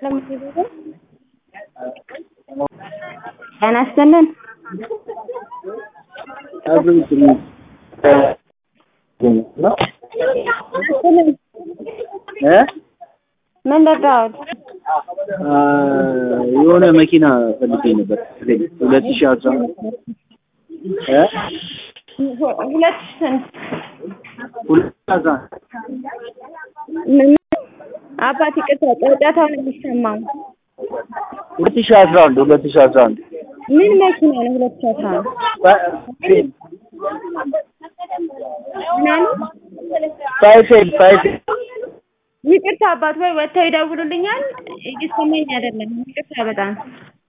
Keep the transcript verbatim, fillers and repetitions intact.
أنا أستنن من الراد የሆነ መኪና ፈልጌ ነበር ሁለት ሺህ አስራ እ ሁለት ስንት ሁለት አስራ አባቴ ቅጣ ጫጫታው ነው የሚሰማው ሁለት ሺህ አስራ አንድ ሁለት ሺህ አስራ አንድ ምን መኪና ነው ሁለት ሺህ አስራ አንድ ምናምን ፋይፌል ፋይፌል ይቅርታ አባት ወይ ወጥተው ይደውሉልኛል እየሰማኝ አይደለም ይቅርታ በጣም